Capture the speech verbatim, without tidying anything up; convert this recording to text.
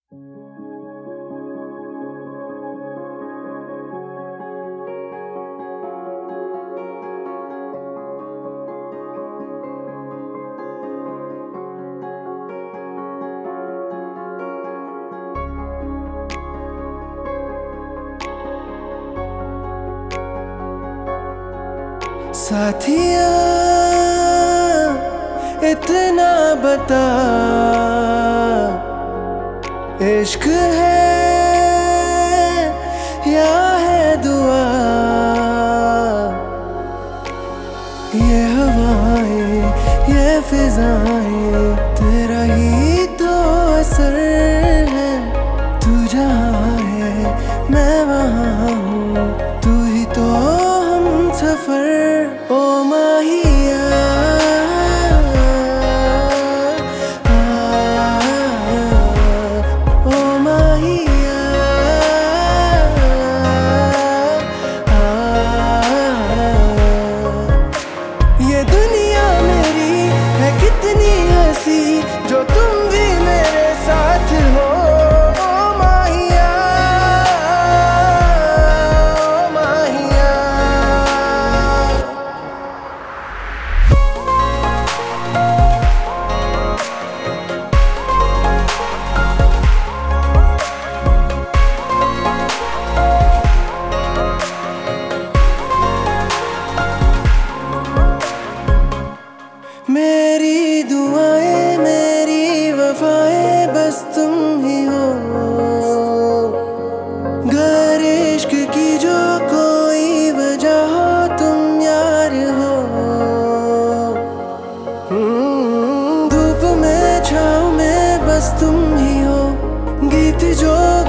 साथिया इतना बता, इश्क है या है दुआ। ये हवाएं ये फिजाएं तेरा ही तो असर है। तू जहाँ है मैं वहाँ हूँ, तू ही तो हम सफर। ओ माहिया ओ माहिया ये दुनिया मेरी है कितनी हंसी, जो तुम भी मेरे साथ हो। मेरी दुआएं मेरी वफाएं बस तुम ही हो। गर इश्क की जो कोई वजह हो, तुम यार हो। धूप में छाँव में बस तुम ही हो। गीत जो